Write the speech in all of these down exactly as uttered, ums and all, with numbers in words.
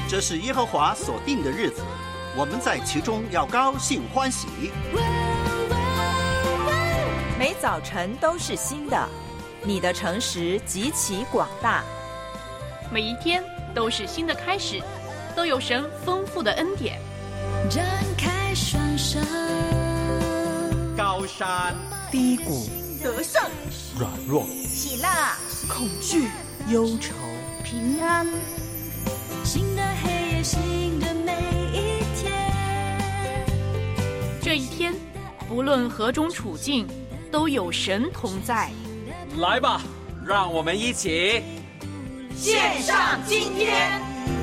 这是耶和华所定的日子，我们在其中要高兴欢喜。 每早晨都是新的，你的诚实极其广大。 每一天都是新的开始，都有神丰富的恩典。 展开双手， 高山低谷， 得胜， 软弱， 喜乐， 恐惧，忧愁， 平安。 新的黑夜，新的每一天。 这一天，不论何种处境，都有神同在。 来吧，让我们一起献上今天。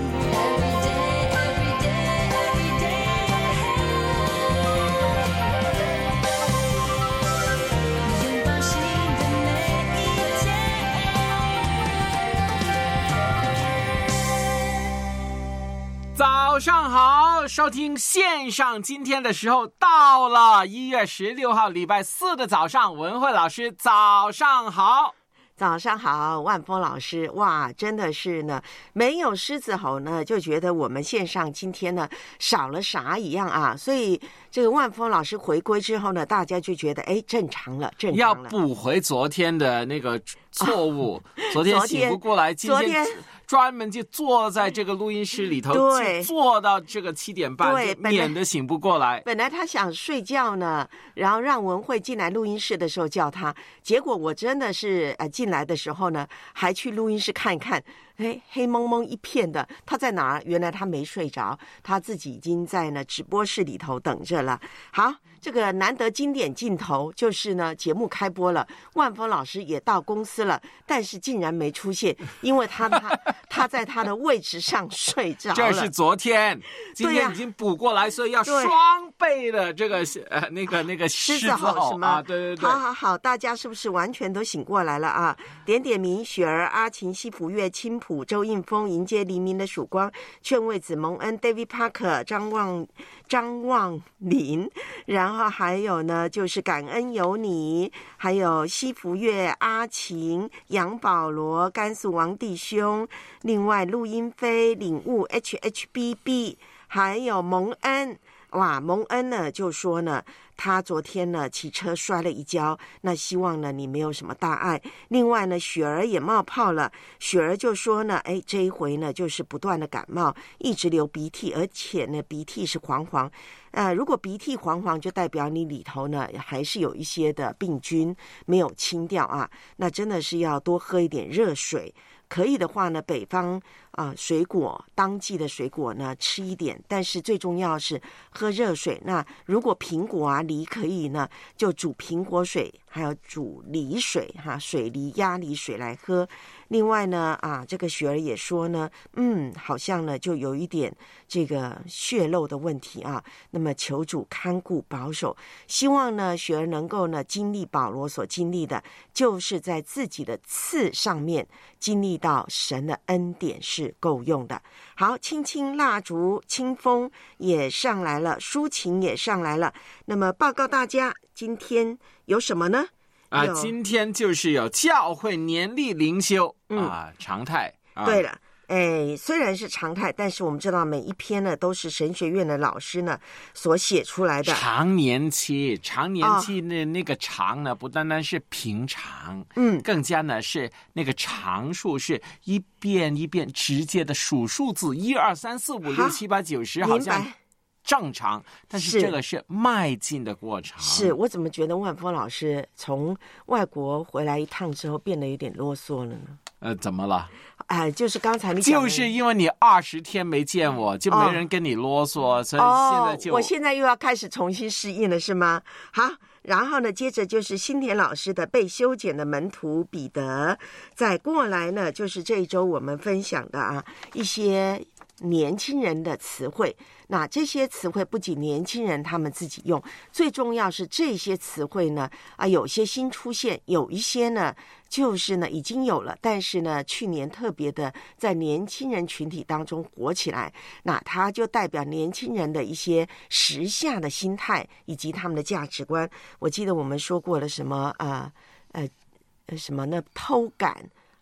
早上好，收听线上今天的时候到了，一月十六号礼拜四的早上，文慧老师早上好。 早上好，万峰老师，哇，真的是呢，没有狮子吼呢，就觉得我们线上今天呢少了啥一样啊，所以这个万峰老师回归之后呢，大家就觉得哎，正常了，正常了， 要补回昨天的那个错误，啊、昨天醒不过来，今天专门就坐在这个录音室里头， 对， 坐到这个七点半，对，免得醒不过来。 本来他想睡觉呢，然后让文慧进来录音室的时候叫他，结果我真的是呃进来的时候呢，还去录音室看一看，哎，黑蒙蒙一片的，他在哪儿？原来他没睡着，他自己已经在呢直播室里头等着了。好，这个难得经典镜头就是呢，节目开播了，万峰老师也到公司了，但是竟然没出现，因为他他他在他的位置上睡着了。 这是昨天，今天已经补过来，所以要双倍的这个呃那个那个狮子吼是吗？啊，对对对， 好好好，大家是不是完全都醒过来了啊？点点名，雪儿、阿琴、西普月、青浦、周应峰、迎接黎明的曙光、劝慰子、蒙恩、David Parker、张望张望林，然后还有呢就是感恩有你，还有西福月、阿琴、杨保罗、甘肃王弟兄，另外陆英飞、领悟 H H B B， 还有蒙恩。哇，蒙恩呢就说呢，他昨天呢骑车摔了一跤，那希望呢你没有什么大碍。另外呢，雪儿也冒泡了，雪儿就说呢，哎，这一回呢就是不断的感冒，一直流鼻涕，而且呢鼻涕是黄黄。呃，如果鼻涕黄黄，就代表你里头呢还是有一些的病菌没有清掉啊，那真的是要多喝一点热水。可以的话呢，北方啊、呃、水果当季的水果呢吃一点，但是最重要是喝热水。那如果苹果啊梨可以呢，就煮苹果水，还有煮梨水哈，水梨鸭梨水来喝。另外呢啊，这个雪儿也说呢，嗯，好像呢就有一点这个血漏的问题啊，那么求主看顾保守，希望呢雪儿能够呢经历保罗所经历的，就是在自己的刺上面经历到神的恩典是够用的。好，青青蜡烛清风也上来了，抒情也上来了，那么报告大家今天有什么呢？ 啊，今天就是有教会年历灵修、嗯、啊，常态、啊。 对了，哎，虽然是常态，但是我们知道每一篇呢都是神学院的老师呢所写出来的。 常年期，常年期那、哦、那个常呢，不单单是平常， 嗯， 更加呢是那个常数是一遍一遍直接的数数字，一二三四五六七八九十，好像正常，但是这个是迈进的过程。 是，我怎么觉得万峰老师从外国回来一趟之后变得有点啰嗦了呢？ 呃，怎么了？ 哎、呃，就是刚才你讲的， 就是因为你二十天没见我，就没人跟你啰嗦，哦、所以现在就、 哦、我现在又要开始重新适应了，是吗？好，然后呢，接着就是新田老师的被修剪的门徒彼得，再过来呢，就是这一周我们分享的啊一些年轻人的词汇。那这些词汇不仅年轻人他们自己用，最重要是这些词汇呢啊，有些新出现，有一些呢就是呢已经有了，但是呢去年特别的在年轻人群体当中火起来，那它就代表年轻人的一些时下的心态以及他们的价值观。我记得我们说过了什么呃呃呃什么呢偷感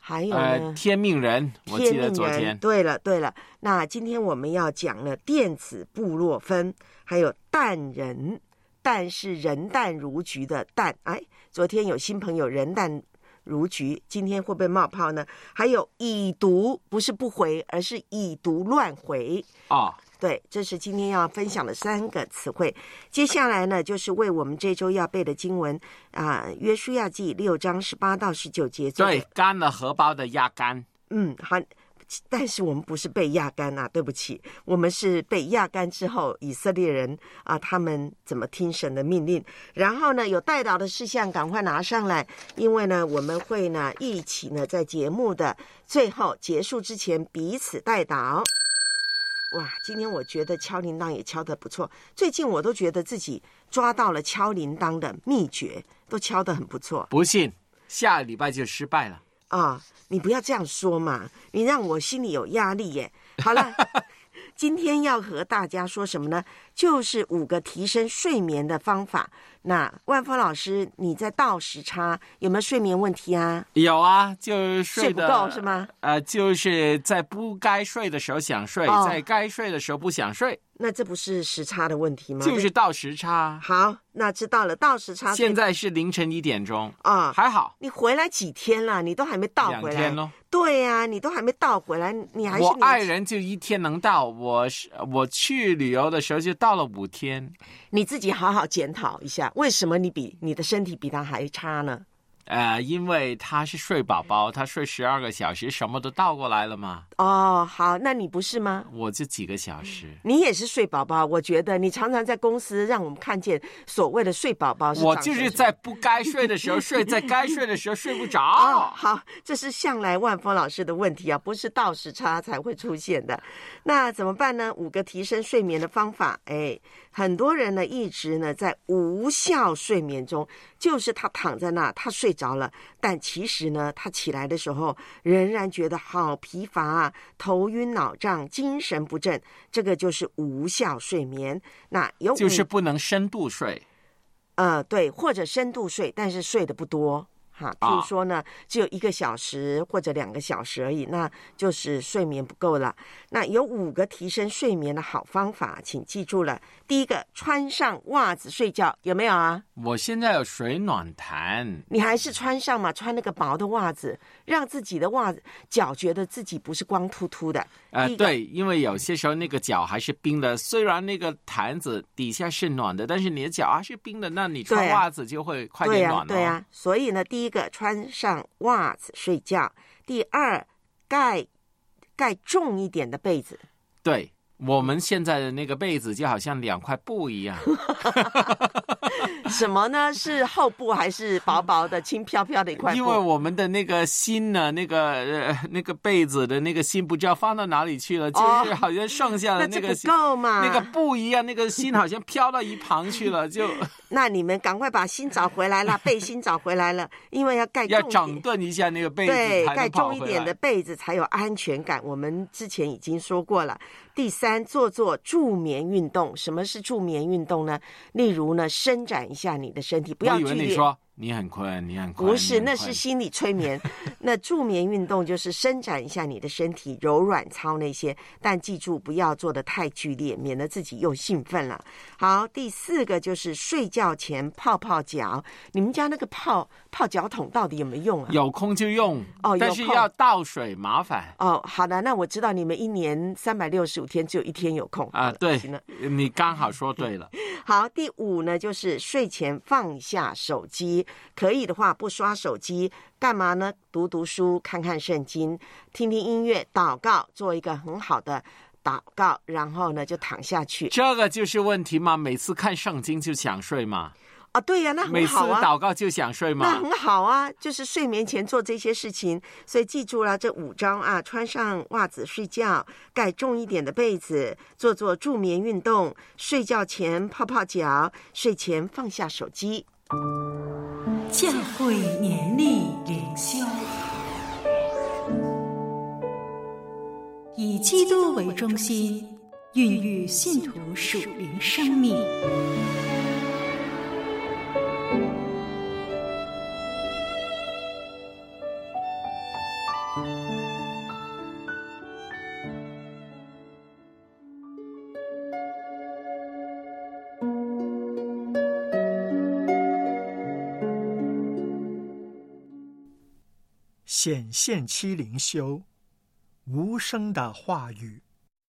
还有呢、 呃、天命人，我记得昨天。 对了对了，那今天我们要讲呢电子部落分，还有蛋人，蛋是人蛋如菊的蛋，哎，昨天有新朋友人蛋如菊，今天会不会冒泡呢？还有已读，不是不回，而是已读乱回哦。 对，这是今天要分享的三个词汇。接下来呢，就是为我们这周要背的经文啊，呃《约书亚记》六章十八到十九节。 对，干了荷包的压干。 嗯，好。但是我们不是被压干啊，对不起，我们是被压干之后，以色列人啊，他们怎么听神的命令？然后呢，有代祷的事项赶快拿上来，因为呢，我们会呢一起呢在节目的最后结束之前彼此代祷。哇，今天我觉得敲铃铛也敲得不错，最近我都觉得自己抓到了敲铃铛的秘诀，都敲得很不错。 不信，下礼拜就失败了。 啊、哦，你不要这样说嘛，你让我心里有压力耶。好了，今天要和大家说什么呢？就是五个提升睡眠的方法。那万峰老师，你在倒时差有没有睡眠问题啊？ 有啊，就睡睡不够是吗？ 呃，就是在不该睡的时候想睡，哦、在该睡的时候不想睡。 那这不是时差的问题吗？ 就是倒时差。 好，那知道了，倒时差。 现在是凌晨一点钟啊、哦， 还好。 你回来几天了？你都还没倒回来。 两天咯。 对呀、啊，你都还没倒回来，你还是我爱人就一天能到，我是我去旅游的时候就到了五天。 你自己好好检讨一下，为什么你比你的身体比他还差呢？ 呃，因为他是睡宝宝，他睡十二个小时，什么都倒过来了嘛。 哦，好，那你不是吗？ 我就几个小时。 你也是睡宝宝，我觉得你常常在公司让我们看见所谓的睡宝宝是。 我就是在不该睡的时候睡，在该睡的时候睡不着。 哦，好，这是向来万峰老师的问题啊，不是倒时差才会出现的。那怎么办呢？五个提升睡眠的方法，哎，很多人呢一直呢在无效睡眠中，就是他躺在那，他睡着了，但其实呢，他起来的时候仍然觉得好疲乏啊，头晕脑胀，精神不振，这个就是无效睡眠。那有就是不能深度睡， 呃，对，或者深度睡，但是睡得不多。哈，譬如说呢，只有一个小时或者两个小时而已，那就是睡眠不够了。那有五个提升睡眠的好方法，请记住了。第一个，穿上袜子睡觉，有没有啊？ 我现在有水暖毯。 你还是穿上嘛，穿那个薄的袜子，让自己的袜子脚觉得自己不是光秃秃的。 呃，对，因为有些时候那个脚还是冰的，虽然那个毯子底下是暖的，但是你的脚还是冰的，那你穿袜子就会快点暖了。 对呀、啊，对呀、啊。所以呢，第一个穿上袜子睡觉，第二盖盖重一点的被子。 对。我们现在的那个被子就好像两块布一样。 什么呢？是厚布还是薄薄的轻飘飘的一块布？ 因为我们的那个芯呢，那个呃那个被子的那个芯不知道放到哪里去了，哦、就是好像剩下的那个那够嘛？ 那个布一样，那个芯好像飘到一旁去了，就。 那你们赶快把芯找回来了，被芯找回来了，因为要盖重一点， 要整顿一下那个被子， 对，盖重一点的被子才有安全感。我们之前已经说过了。第三，做做助眠运动。什么是助眠运动呢？例如呢，伸展一下你的身体，不要剧烈。 我以为你说你很困，你很困。 不是，那是心理催眠。那助眠运动就是伸展一下你的身体，柔软操那些，但记住不要做得太剧烈，免得自己又兴奋了。好，第四个就是睡觉前泡泡脚。你们家那个泡泡脚桶到底有没有用啊？ 有空就用哦，但是要倒水麻烦哦。好的，那我知道你们一年三百六十五天只有一天有空啊。对，你刚好说对了。 好，第五呢，就是睡前放下手机，可以的话不刷手机，干嘛呢？读读书，看看圣经，听听音乐，祷告，做一个很好的祷告，然后呢就躺下去。 这个就是问题嘛，每次看圣经就想睡嘛。 啊，对呀、啊，那很好啊。 每次祷告就想睡吗？ 那很好啊，就是睡眠前做这些事情。所以记住了这五招啊：穿上袜子睡觉，盖重一点的被子，做做助眠运动，睡觉前泡泡脚，睡前放下手机。 教会年历灵修，以基督为中心，孕育信徒属灵生命。 显现七灵修，无声的话语。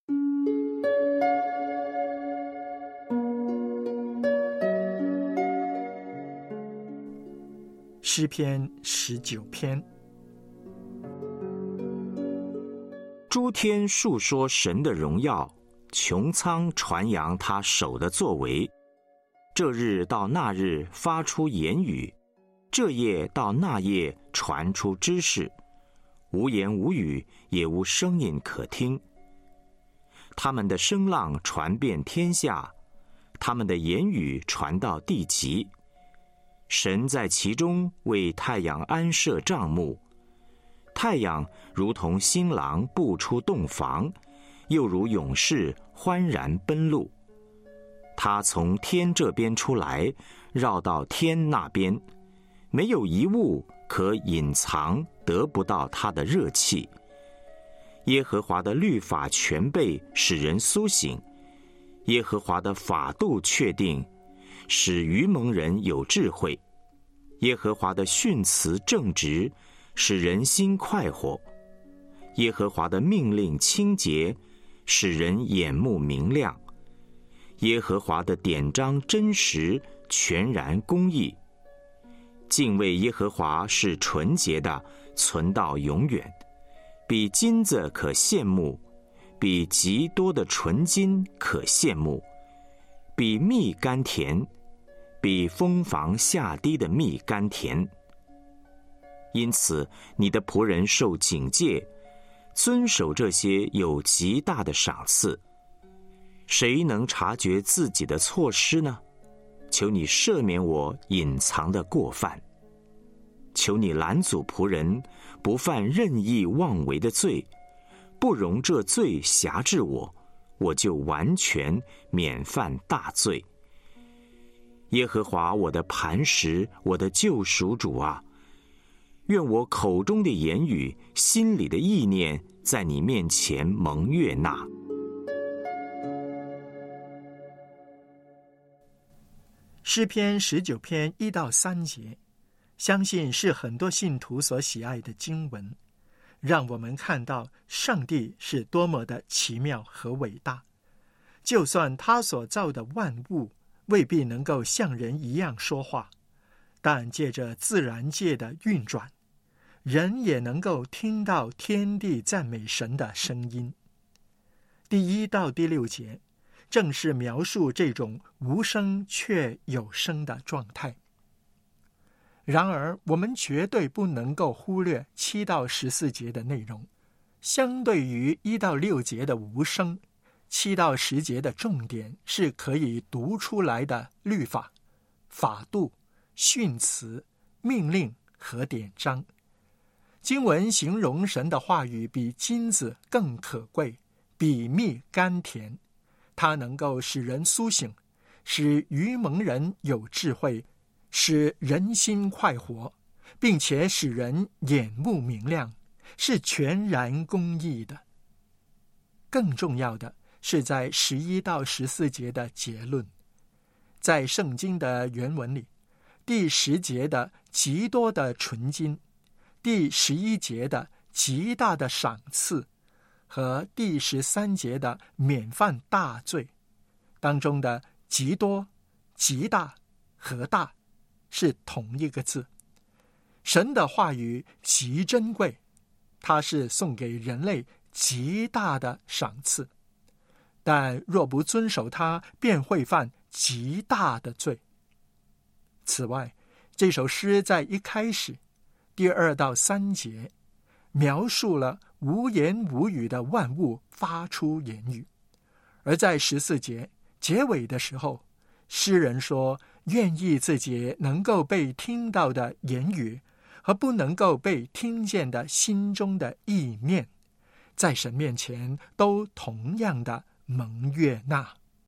诗篇十九篇。 诸天述说神的荣耀，穹苍传扬他手的作为。这日到那日发出言语，这夜到那夜传出知识，无言无语，也无声音可听。他们的声浪传遍天下，他们的言语传到地极。神在其中为太阳安设帐幕，太阳如同新郎步出洞房，又如勇士欢然奔路。他从天这边出来，绕到天那边，没有一物可隐藏，得不到他的热气。耶和华的律法全备，使人苏醒；耶和华的法度确定，使愚蒙人有智慧。耶和华的训词正直，使人心快活。耶和华的命令清洁，使人眼目明亮。耶和华的典章真实，全然公义。敬畏耶和华是纯洁的，存到永远。比金子可羡慕，比极多的纯金可羡慕，比蜜甘甜，比蜂房下滴的蜜甘甜。因此你的仆人受警戒，遵守这些有极大的赏赐。谁能察觉自己的错失呢？求你赦免我隐藏的过犯。求你拦阻仆人不犯任意妄为的罪，不容这罪辖制我，我就完全免犯大罪。耶和华我的磐石，我的救赎主啊，愿我口中的言语，心里的意念，在你面前蒙悦纳。 诗篇十九篇一到三节，相信是很多信徒所喜爱的经文，让我们看到上帝是多么的奇妙和伟大。就算他所造的万物未必能够像人一样说话，但借着自然界的运转，人也能够听到天地赞美神的声音。第一到第六节正是描述这种无声却有声的状态。然而我们绝对不能够忽略七到十四节的内容。相对于一到六节的无声，七到十节的重点是可以读出来的律法、法度、训词、命令和典章。经文形容神的话语比金子更可贵，比蜜甘甜。它能够使人苏醒，使愚蒙人有智慧，使人心快活，并且使人眼目明亮，是全然公义的。更重要的是在十一到十四节的结论。在圣经的原文里，第十节的极多的纯金，第十一节的极大的赏赐，和第十三节的免犯大罪当中的极多、极大和大是同一个字。神的话语极珍贵，它是送给人类极大的赏赐，但若不遵守它，便会犯极大的罪。此外，这首诗在一开始第二到三节描述了无言无语的万物发出言语，而在十四节结尾的时候，诗人说愿意自己能够被听到的言语和不能够被听见的心中的意念，在神面前都同样的蒙悦纳。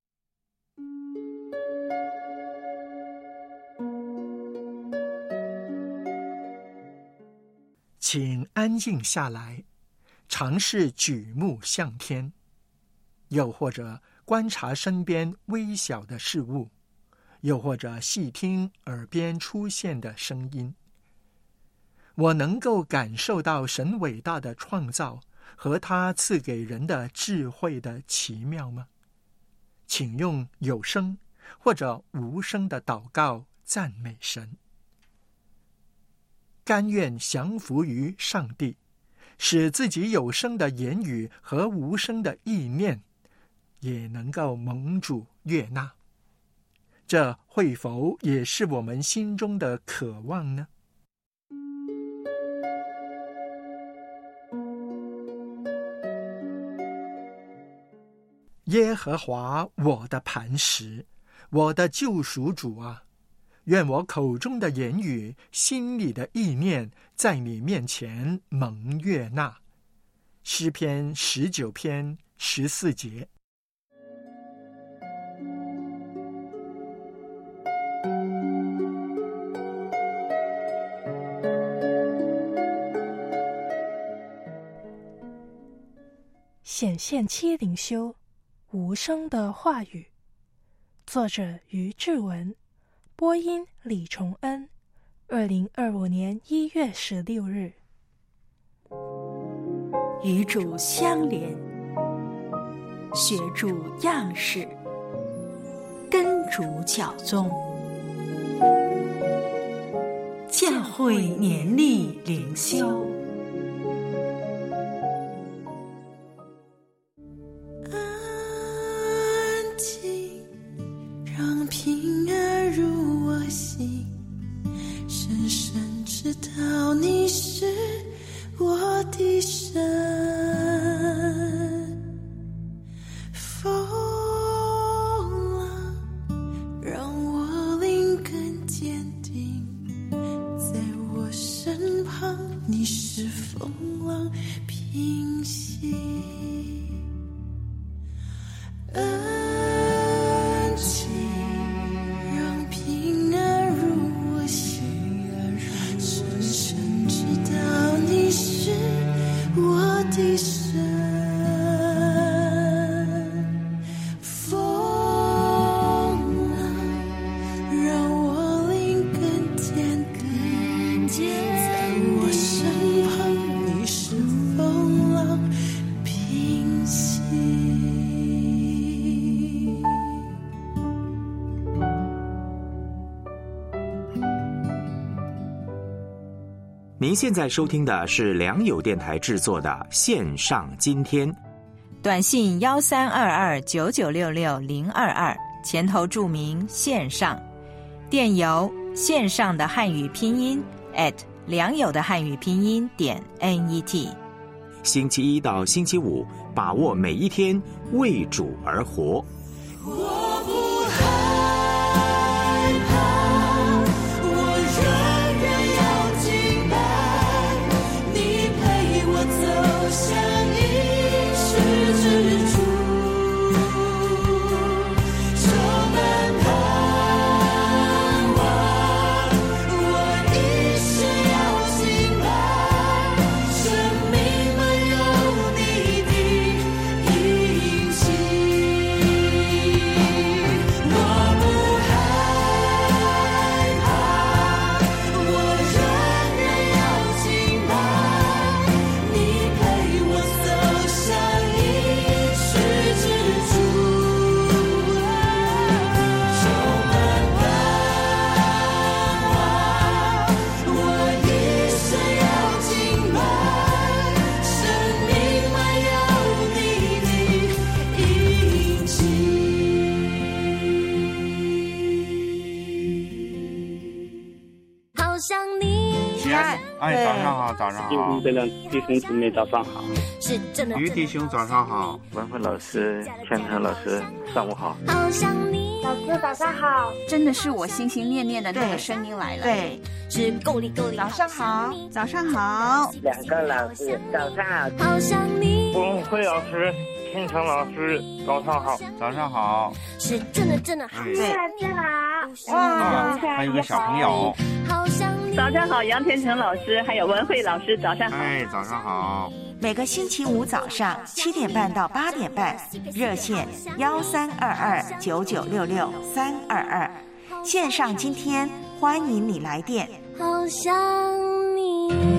请安静下来，尝试举目向天，又或者观察身边微小的事物，又或者细听耳边出现的声音。 我能够感受到神伟大的创造和他赐给人的智慧的奇妙吗？请用有声或者无声的祷告赞美神。甘愿降服于上帝，使自己有声的言语和无声的意念也能够蒙主悦纳。这会否也是我们心中的渴望呢？耶和华我的磐石，我的救赎主啊，愿我口中的言语，心里的意念，在你面前蒙悦纳。诗篇十九篇十四节。 显现期灵修无声的话语，作者于志文，播音李崇恩，二零二五年一月十六日。 与主相连，学主样式，跟主脚踪，教会年历灵修。 您现在收听的是良友电台制作的线上今天， 短信幺三二二九九六六零二二，前头注明线上，电邮线上的汉语拼音 at 良友的汉语拼音点 net。 星期一到星期五，把握每一天，为主而活。 我不害怕，我仍然要敬拜你，陪我走向应许之处，充满盼望。我一生要敬拜，生命满有你的印记。 哎，早上好，早上好， 弟兄姊妹早上好， 是真的。于弟兄早上好，文慧老师、天成老师上午好。 好想你，老师早上好， 真的是我心心念念的那个声音来了。 对，是够力够力。 早上好，早上好， 两个老师早上好。 好想你， 文慧老师、天成老师早上好，早上好， 是真的真的好， 对， 真好。 哇，还有个小朋友。 好想你， 早上好，杨天成老师还有文慧老师早上好。 哎，早上好。 每个星期五早上七点半到八点半，热线幺三二二九九六六三二二，线上今天欢迎你来电。 好想你。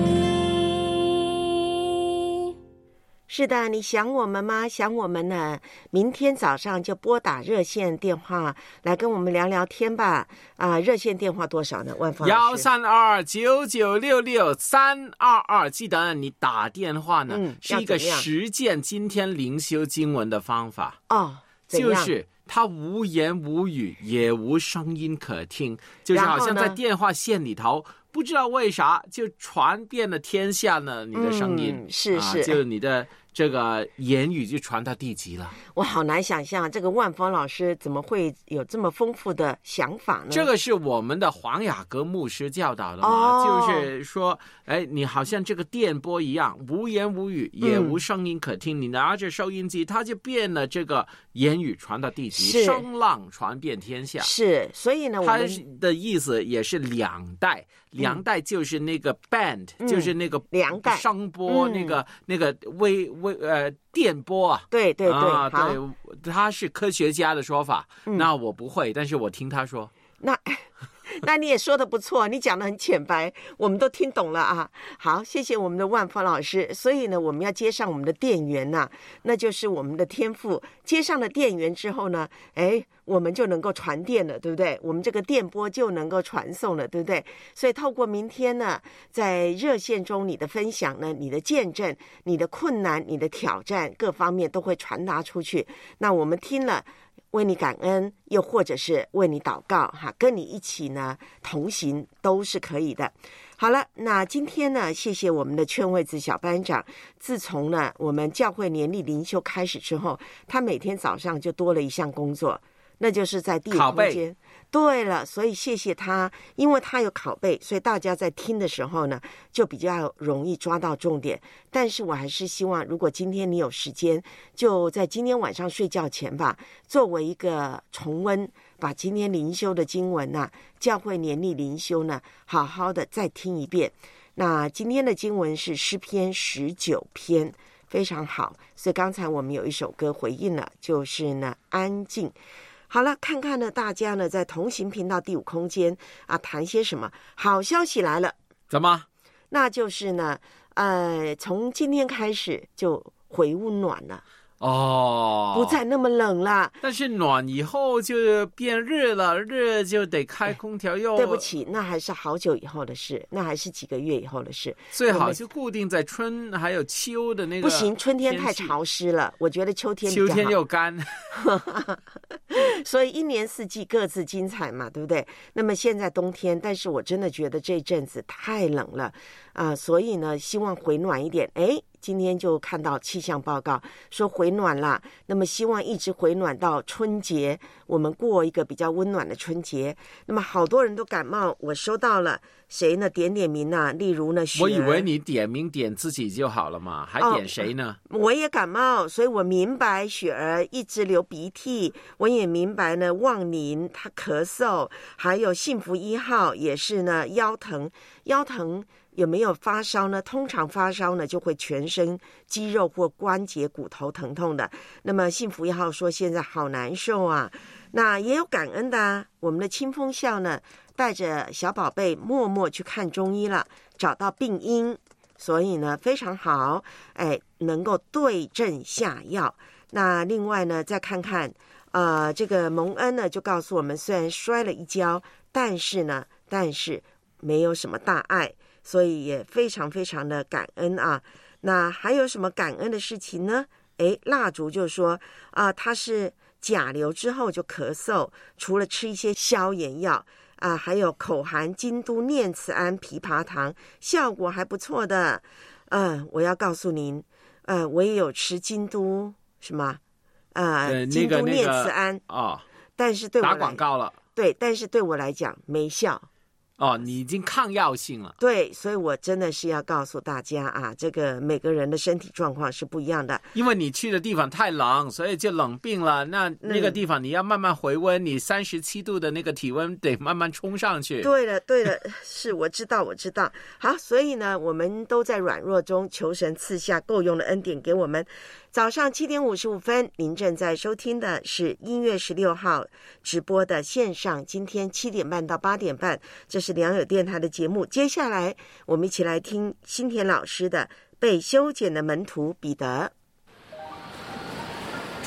是的，你想我们吗？想我们呢？明天早上就拨打热线电话来跟我们聊聊天吧。啊，热线电话多少呢？万峰老师幺三二九九六六三二二，记得你打电话呢， 嗯、 是一个实践今天灵修经文的方法哦， 就是他无言无语，也无声音可听，就是好像在电话线里头。不知道为啥就传遍了天下呢？你的声音、 嗯、是是、 啊，就你的这个言语就传到地极了。 我好难想象这个万峰老师怎么会有这么丰富的想法呢？ 这个是我们的黄雅各牧师教导的嘛、 哦、 就是说，哎，你好像这个电波一样，无言无语，也无声音可听。嗯、你拿着收音机，它就变了这个言语传到地极，声浪传遍天下。 是，所以呢，我它的意思也是两代。两代就是那个 band、嗯、就是那个两代声波、嗯、那个那个微微呃电波啊， 对对对、 啊、对，他是科学家的说法、嗯、那我不会，但是我听他说。 那那你也说的不错，你讲的很浅白，我们都听懂了啊。好，谢谢我们的万峰老师。所以呢，我们要接上我们的电源呐、啊，那就是我们的天赋。接上了电源之后呢，哎，我们就能够传电了，对不对？我们这个电波就能够传送了，对不对？所以透过明天呢，在热线中你的分享呢，你的见证、你的困难、你的挑战，各方面都会传达出去。那我们听了，为你感恩，又或者是为你祷告哈，跟你一起呢同行都是可以的。好了，那今天呢，谢谢我们的劝慰子小班长。自从呢我们教会年历灵修开始之后，他每天早上就多了一项工作，那就是在第五空间。对了，所以谢谢他，因为他有拷贝，所以大家在听的时候呢，就比较容易抓到重点。但是我还是希望，如果今天你有时间，就在今天晚上睡觉前吧，作为一个重温，把今天灵修的经文呢、啊，教会年历灵修呢，好好的再听一遍。那今天的经文是诗篇十九篇，非常好。所以刚才我们有一首歌回应了，就是呢，安静。好了，看看呢，大家呢在同行频道第五空间啊，谈些什么？好消息来了， 怎么？ 那就是呢，呃，从今天开始就回温暖了。 哦， 不再那么冷了。 但是暖以后就变热了，热就得开空调又。 对不起，那还是好久以后的事，那还是几个月以后的事。 最好就固定在春还有秋的那个。 不行，春天太潮湿了，我觉得秋天比较好。 秋天又干。 所以一年四季各自精彩嘛，对不对？那么现在冬天，但是我真的觉得这阵子太冷了啊、呃，所以呢，希望回暖一点。哎，今天就看到气象报告说回暖了，那么希望一直回暖到春节，我们过一个比较温暖的春节。那么好多人都感冒，我收到了，谁呢？点点名啊，例如呢， 我以为你点名点自己就好了嘛，还点谁呢？ 哦，我也感冒，所以我明白雪儿一直流鼻涕，我也明白呢，旺宁他咳嗽，还有幸福一号也是呢腰疼，腰疼。有没有发烧呢？通常发烧呢就会全身肌肉或关节骨头疼痛的。那么幸福一号说现在好难受啊。那也有感恩的啊，我们的清风校呢带着小宝贝默默去看中医了，找到病因，所以呢非常好，哎，能够对症下药。那另外呢再看看呃这个蒙恩呢就告诉我们，虽然摔了一跤，但是呢但是没有什么大碍，所以也非常非常的感恩啊。那还有什么感恩的事情呢？诶，蜡烛就说啊、呃，他是甲流之后就咳嗽，除了吃一些消炎药啊、呃，还有口含京都念慈庵枇杷糖，效果还不错的。嗯、呃，我要告诉您，呃，我也有吃京都什么呃、 呃、 京都念慈庵啊、那個哦， 但是对我打廣告了， 对，但是对我来讲没效。 哦，你已经抗药性了。 对，所以我真的是要告诉大家啊，这个每个人的身体状况是不一样的。 因为你去的地方太冷，所以就冷病了。那那个地方你要慢慢回温，嗯、你三十七度的那个体温得慢慢冲上去。 对了，对了，是我知道，我知道。好，所以呢，我们都在软弱中求神赐下够用的恩典给我们。早上七点五十五分，您正在收听的是一月十六号直播的线上，今天七点半到八点半，这是良友电台的节目。接下来我们一起来听新田老师的被修剪的门徒彼得。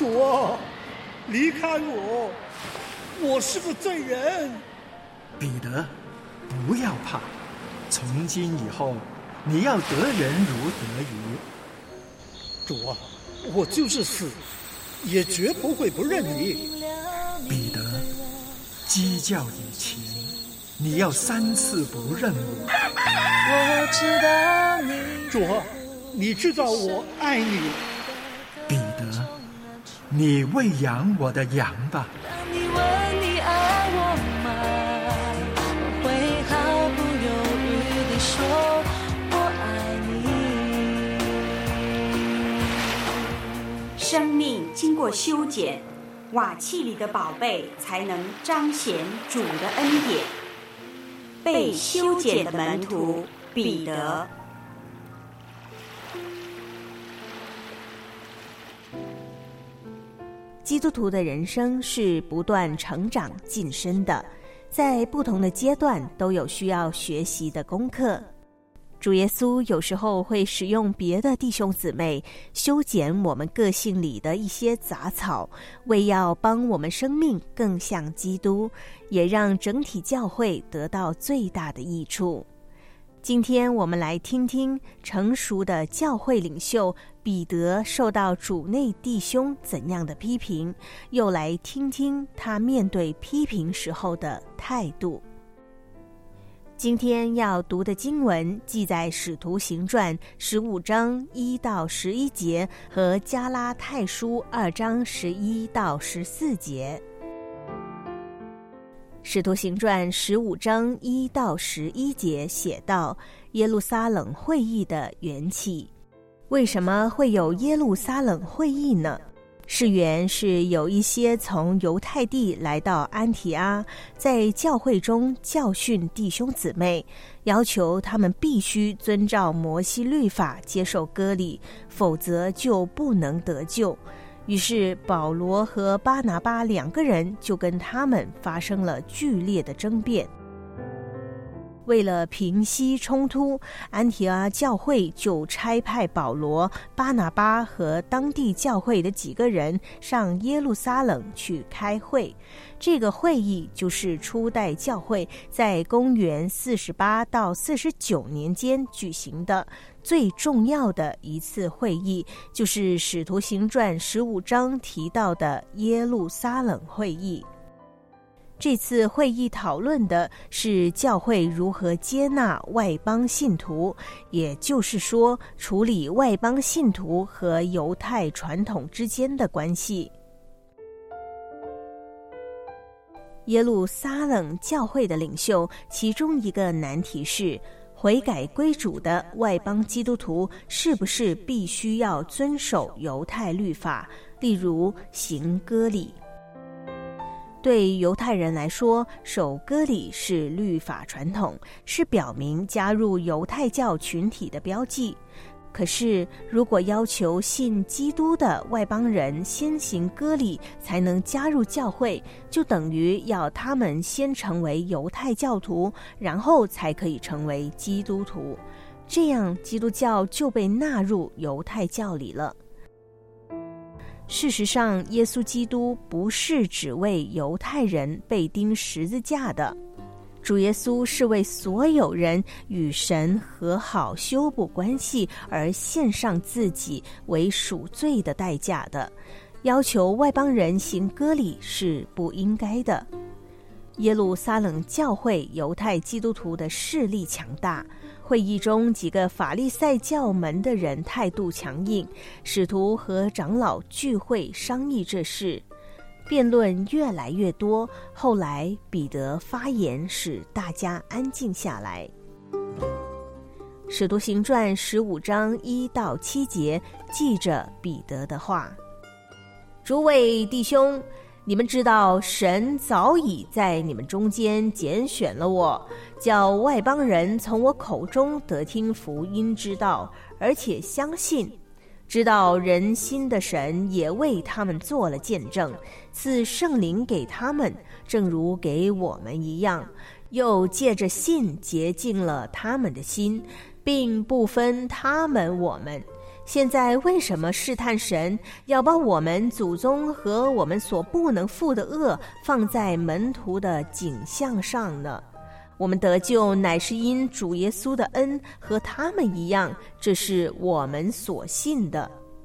主啊，离开我，我是个罪人。 彼得，不要怕，从今以后，你要得人如得鱼。 主啊，我就是死，也绝不会不认你。 彼得，鸡叫以前，你要三次不认我。 我知道你， 主啊，你知道我爱你。 彼得，你喂养我的羊吧。 当你问你爱我吗？我会毫不犹豫地说我爱你。生命经过修剪，瓦器里的宝贝才能彰显主的恩典。被修剪的门徒彼得。 基督徒的人生是不断成长晋升的，在不同的阶段都有需要学习的功课。主耶稣有时候会使用别的弟兄姊妹修剪我们个性里的一些杂草，为要帮我们生命更像基督，也让整体教会得到最大的益处。今天我们来听听成熟的教会领袖彼得受到主内弟兄怎样的批评，又来听听他面对批评时候的态度。今天要读的经文记在《使徒行传》十五章一到十一节和《加拉太书》二章十一到十四节。《使徒行传》十五章一到十一节写道：耶路撒冷会议的缘起。为什么会有耶路撒冷会议呢？事源是有一些从犹太地来到安提阿，在教会中教训弟兄姊妹，要求他们必须遵照摩西律法接受割礼，否则就不能得救。于是保罗和巴拿巴两个人就跟他们发生了剧烈的争辩。为了平息冲突，安提阿教会就差派保罗、巴拿巴和当地教会的几个人上耶路撒冷去开会。这个会议就是初代教会在公元四十八到四十九年间举行的最重要的一次会议，就是《使徒行传》十五章提到的耶路撒冷会议。这次会议讨论的是教会如何接纳外邦信徒，也就是说，处理外邦信徒和犹太传统之间的关系。耶路撒冷教会的领袖，其中一个难题是，悔改归主的外邦基督徒是不是必须要遵守犹太律法，例如行割礼。对犹太人来说，守割礼是律法传统，是表明加入犹太教群体的标记。可是，如果要求信基督的外邦人先行割礼才能加入教会，就等于要他们先成为犹太教徒，然后才可以成为基督徒。这样，基督教就被纳入犹太教里了。事实上，耶稣基督不是只为犹太人被钉十字架的，主耶稣是为所有人与神和好修补关系而献上自己为赎罪的代价的。要求外邦人行割礼是不应该的。耶路撒冷教会犹太基督徒的势力强大，会议中几个法利赛教门的人态度强硬，使徒和长老聚会商议这事，辩论越来越多。后来彼得发言，使大家安静下来。使徒行传十五章一到七节记着彼得的话：诸位弟兄，你们知道神早已在你们中间拣选了我，叫外邦人从我口中得听福音之道，而且相信，知道人心的神也为他们做了见证，赐圣灵给他们，正如给我们一样，又借着信洁净了他们的心，并不分他们我们。 现在为什么试探神，要把我们祖宗和我们所不能负的恶放在门徒的景象上呢？我们得救乃是因主耶稣的恩，和他们一样，这是我们所信的。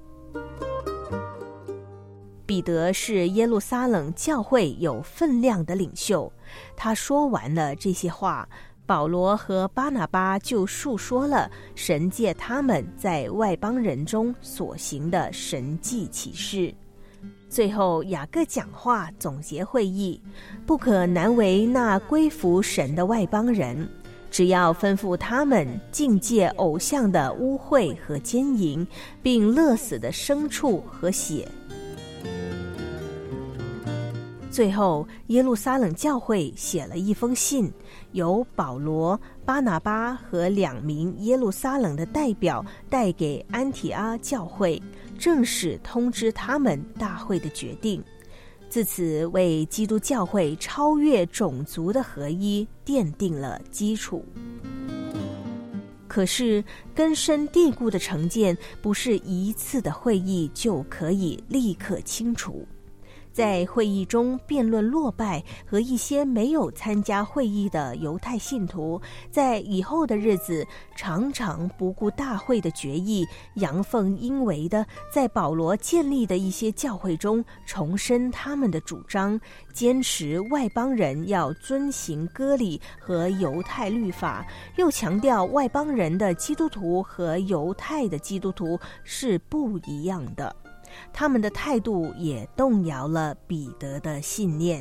彼得是耶路撒冷教会有分量的领袖，他说完了这些话，保罗和巴拿巴就述说了神借他们在外邦人中所行的神迹奇事。最后雅各讲话总结会议，不可难为那归服神的外邦人，只要吩咐他们禁戒偶像的污秽和奸淫，并勒死的牲畜和血。最后耶路撒冷教会写了一封信，由保罗、巴拿巴和两名耶路撒冷的代表带给安提阿教会，正式通知他们大会的决定，自此为基督教会超越种族的合一奠定了基础。可是根深蒂固的成见不是一次的会议就可以立刻清除。在会议中辩论落败，和一些没有参加会议的犹太信徒，在以后的日子常常不顾大会的决议，阳奉阴违的在保罗建立的一些教会中重申他们的主张，坚持外邦人要遵行割礼和犹太律法，又强调外邦人的基督徒和犹太的基督徒是不一样的。他们的态度也动摇了彼得的信念。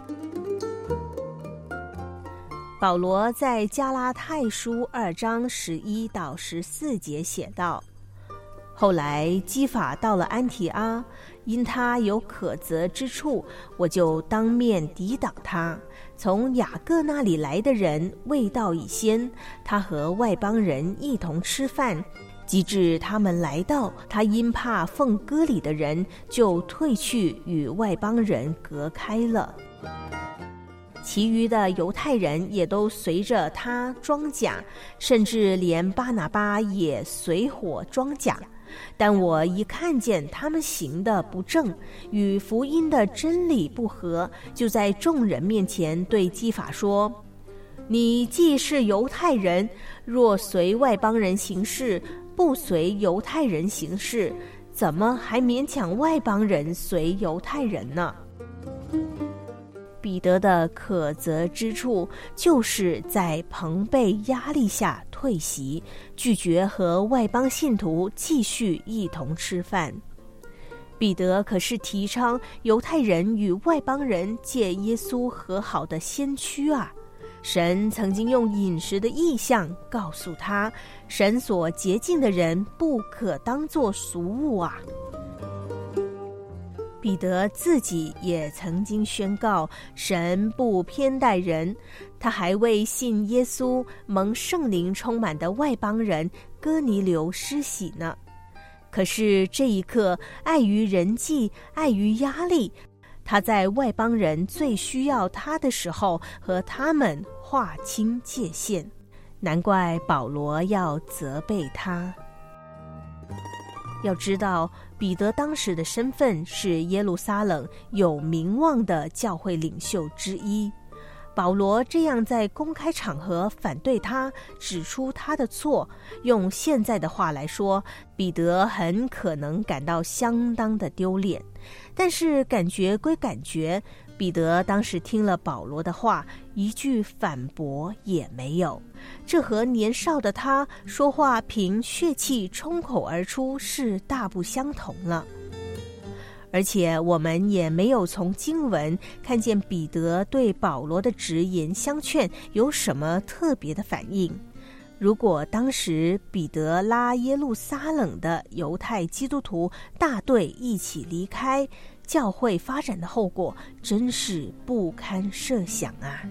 保罗在加拉太书二章十一到十四节写道：后来基法到了安提阿，因他有可责之处，我就当面抵挡他。从雅各那里来的人未到以先，他和外邦人一同吃饭。及至他们来到，他因怕奉割礼的人，就退去与外邦人隔开了。其余的犹太人也都随着他装甲，甚至连巴拿巴也随伙装甲。但我一看见他们行的不正，与福音的真理不合，就在众人面前对基法说：你既是犹太人，若随外邦人行事，不随犹太人行事，怎么还勉强外邦人随犹太人呢？彼得的可责之处，就是在朋辈压力下退席，拒绝和外邦信徒继续一同吃饭。彼得可是提倡犹太人与外邦人借耶稣和好的先驱啊！神曾经用饮食的意象告诉他，神所洁净的人不可当作俗物啊。彼得自己也曾经宣告，神不偏待人，他还为信耶稣蒙圣灵充满的外邦人哥尼流施洗呢。可是这一刻，碍于人际，碍于压力，他在外邦人最需要他的时候，和他们划清界限，难怪保罗要责备他。要知道，彼得当时的身份是耶路撒冷有名望的教会领袖之一。保罗这样在公开场合反对他，指出他的错，用现在的话来说，彼得很可能感到相当的丢脸。但是感觉归感觉，彼得当时听了保罗的话，一句反驳也没有。这和年少的他说话凭血气冲口而出是大不相同了。而且我们也没有从经文看见彼得对保罗的直言相劝有什么特别的反应。如果当时彼得拉耶路撒冷的犹太基督徒大队一起离开，教会发展的后果真是不堪设想啊！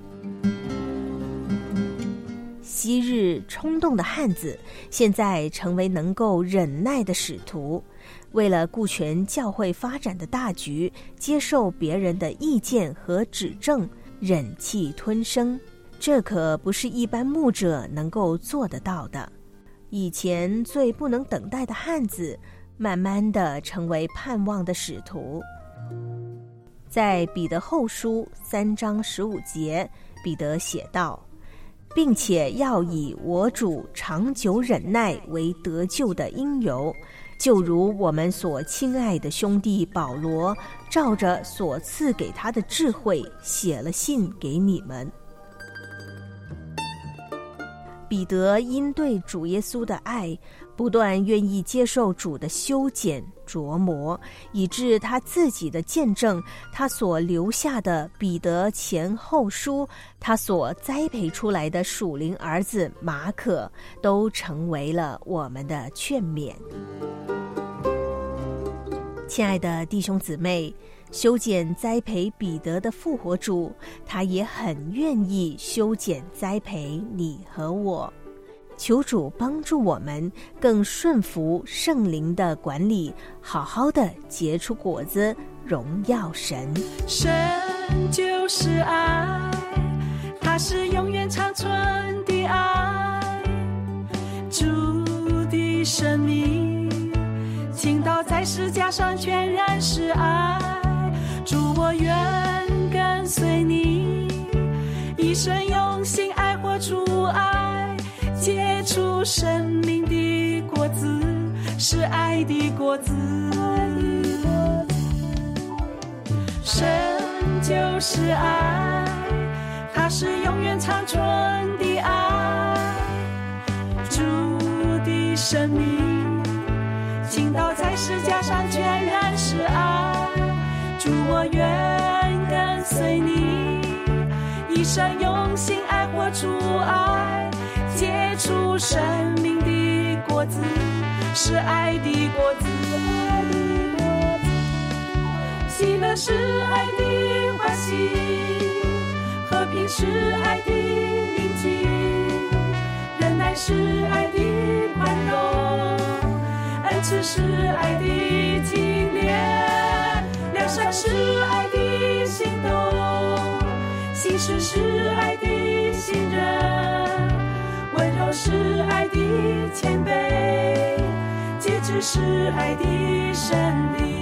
昔日冲动的汉子，现在成为能够忍耐的使徒，为了顾全教会发展的大局，接受别人的意见和指正，忍气吞声，这可不是一般牧者能够做得到的。 以前最不能等待的汉子，慢慢的成为盼望的使徒。在彼得后书三章十五节，彼得写道，并且要以我主长久忍耐为得救的因由，就如我们所亲爱的兄弟保罗照着所赐给他的智慧写了信给你们。彼得因对主耶稣的爱，不断愿意接受主的修剪琢磨，以致他自己的见证，他所留下的彼得前后书，他所栽培出来的属灵儿子马可，都成为了我们的劝勉。亲爱的弟兄姊妹，修剪栽培彼得的复活主，他也很愿意修剪栽培你和我。求主帮助我们更顺服圣灵的管理，好好的结出果子，荣耀神。 神就是爱，它是永远长存的爱，主的生命倾倒在十架上，全然是爱。主，我愿跟随你，一生用心爱活出爱，结出生命的果子，是爱的果子。神就是爱，它是永远长存的爱，主的生命倾倒在十架上，全然是爱。主，我愿跟随你，一生用心爱活出爱，结出生命的果子，是爱的果子。喜乐是爱的欢喜，和平是爱的宁静，忍耐是爱的宽容，恩慈是爱的精炼，良善是爱的行动，信实是爱的信任，温柔是爱的谦卑，节制是爱的胜利。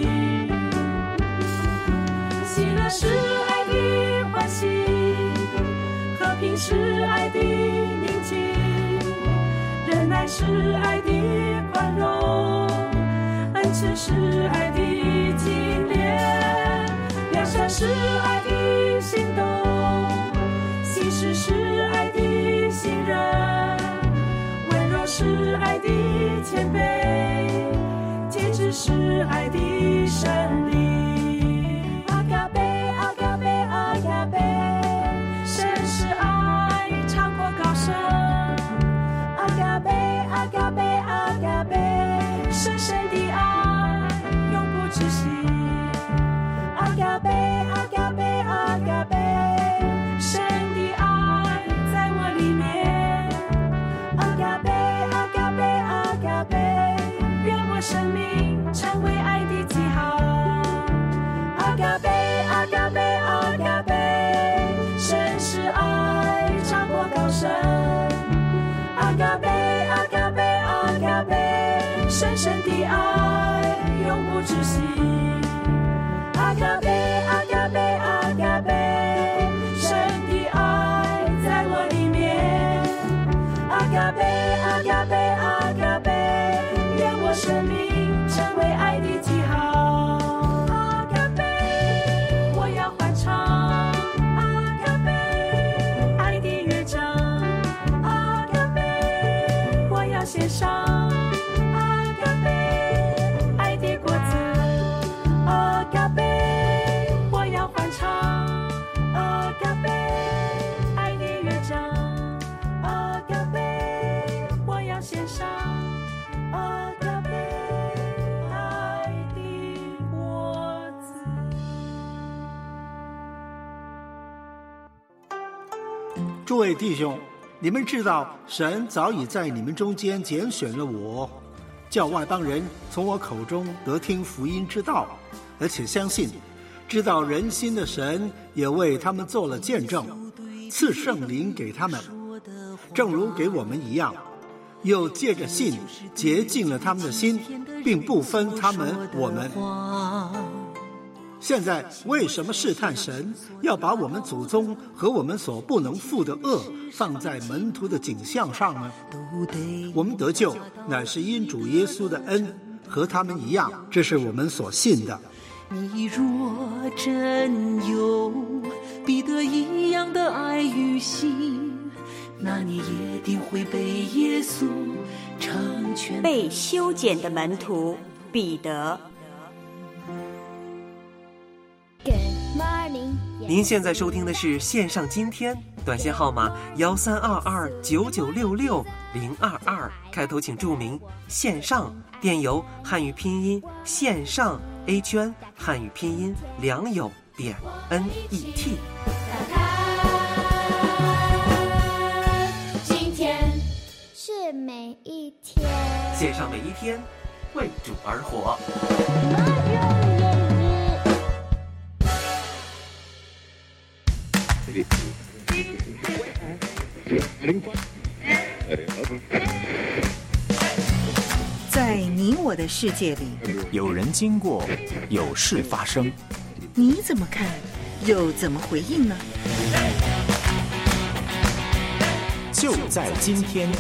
喜乐是爱的欢喜，和平是爱的宁静，忍耐是爱的宽容，恩慈是爱的精炼，良善是爱的行动，信实是爱的信任，温柔是爱的谦卑，节制是爱的胜利。阿嘎贝阿嘎贝阿嘎贝，神是爱长阔高深，阿嘎贝阿嘎贝阿嘎贝，深深的爱永不止息。阿嘎贝阿嘎贝阿嘎贝，神的爱在我里面。阿嘎贝阿嘎贝阿嘎贝，愿我生命成为爱的记号。阿嘎贝阿嘎贝阿嘎贝，神是爱长阔高深。阿嘎贝阿嘎贝阿嘎贝，深深的爱永不止息。阿嘎贝阿嘎贝阿嘎贝，神的爱在我里面。阿嘎贝阿嘎贝阿嘎贝，愿我生命成为爱的记号。阿嘎贝，我要欢唱。阿嘎贝，爱的乐章。阿嘎贝，我要献上。阿嘎贝，爱的果子。阿嘎贝，我要欢唱。阿嘎贝，爱的乐章。阿嘎贝，我要献上。阿嘎贝，爱的果子。 诸位弟兄，你们知道神早已在你们中间拣选了我，叫外邦人从我口中得听福音之道，而且相信知道人心的神也为他们做了见证，赐圣灵给他们，正如给我们一样。 又借着信洁净了他们的心，并不分他们我们。现在为什么试探神，要把我们祖宗和我们所不能负的恶放在门徒的景象上呢？我们得救乃是因主耶稣的恩，和他们一样，这是我们所信的。 你若真有彼得一样的爱与信，那你一定会被耶稣成全。 被修剪的门徒彼得。 您现在收听的是线上今天，短信号码幺三二二九九六六零二二，开头请注明线上，电邮汉语拼音线上 A 圈汉语拼音良友点 N E T。 今天是每一天， 线上每一天，为主而活。 在你我的世界里， 有人经过，有事发生， 你怎么看，又怎么回应呢？ 就在今天。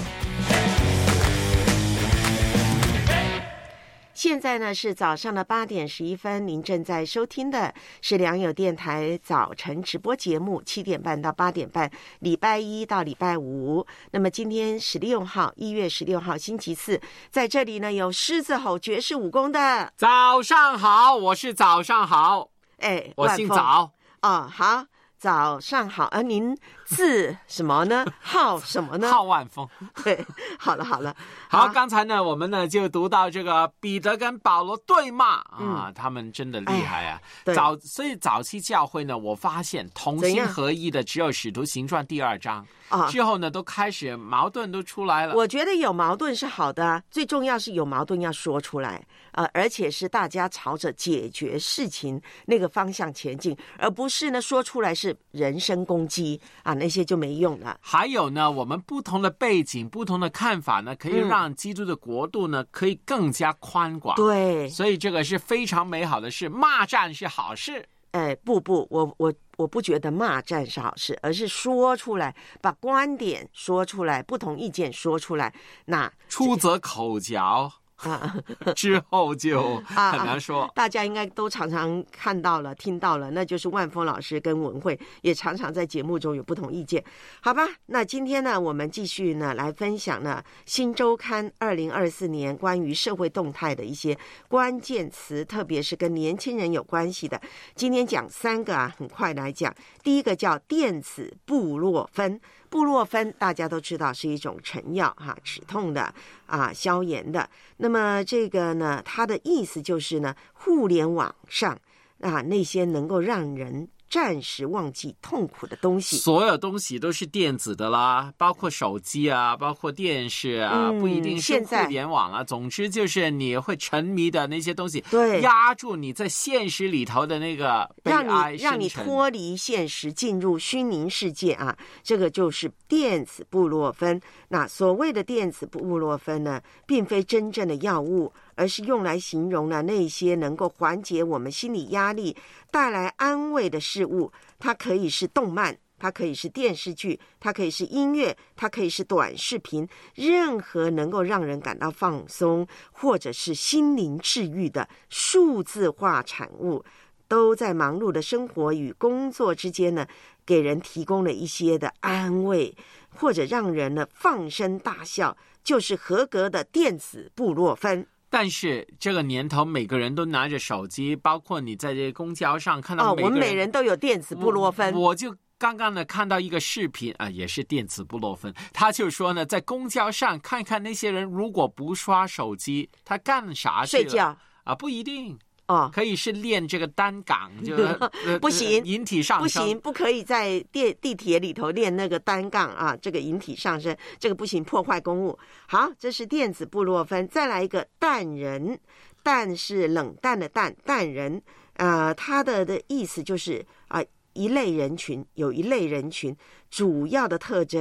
现在呢是早上的八点十一分，您正在收听的是良友电台早晨直播节目，七点半到八点半，礼拜一到礼拜五。那么今天十六号，一月十六号星期四，在这里呢有狮子吼爵士武功的。 早上好，我是早上好， 哎， 我姓早。 哦，好。早上好，而、啊、您字什么呢？号什么呢？ 号万峰。 对，好了好了， 好，好刚才呢，我们呢就读到这个彼得跟保罗对骂、嗯、啊，他们真的厉害啊！哎、早所以早期教会呢，我发现同心合一的只有使徒行传第二章。啊，之后呢，都开始矛盾都出来了。 我觉得有矛盾是好的、啊，最重要是有矛盾要说出来，呃，而且是大家朝着解决事情那个方向前进，而不是呢说出来是人身攻击啊，那些就没用了。 还有呢，我们不同的背景、不同的看法呢，可以让基督的国度呢、嗯、可以更加宽广。 对， 所以这个是非常美好的事，骂战是好事。 哎，不不，我我我不觉得骂战是好事，而是说出来，把观点说出来，不同意见说出来，那出则口嚼。啊，之后就很难说、啊啊。 大家应该都常常看到了、听到了，那就是万峰老师跟文慧也常常在节目中有不同意见，好吧？那今天呢，我们继续呢来分享呢《新周刊》二零二四年关于社会动态的一些关键词，特别是跟年轻人有关系的。今天讲三个啊，很快来讲。第一个叫电子布洛芬。布洛芬大家都知道是一种成药哈，止痛的啊，消炎的。那么这个呢，它的意思就是呢，互联网上啊那些能够让人暂时忘记痛苦的东西， 所有东西都是电子的啦，包括手机啊，包括电视啊，嗯、不一定是互联网啊。总之就是你会沉迷的那些东西， 对， 压住你在现实里头的那个悲哀， 让你让你脱离现实，进入虚拟世界啊。这个就是电子布洛芬。那所谓的电子布洛芬呢，并非真正的药物，而是用来形容呢那些能够缓解我们心理压力、带来安慰的事物。它可以是动漫，它可以是电视剧，它可以是音乐，它可以是短视频，任何能够让人感到放松或者是心灵治愈的数字化产物，都在忙碌的生活与工作之间呢，给人提供了一些的安慰，或者让人呢放声大笑，就是合格的电子布洛芬。 但是这个年头，每个人都拿着手机，包括你在这公交上看到每个人， 哦，我们每人都有电子布洛芬。 我, 我就刚刚呢看到一个视频啊，也是电子布洛芬，他就说呢，在公交上看看那些人如果不刷手机，他干啥去了？ 睡觉啊，不一定。 哦， 可以是练这个单杠，就不行， 引体上升不行，不可以在地地铁里头练那个单杠啊，这个引体上升，这个不行，破坏公物。好，这是电子布洛芬。再来一个淡人，淡是冷淡的淡，淡人，呃，它的的意思就是啊、呃，一类人群，有一类人群，主要的特征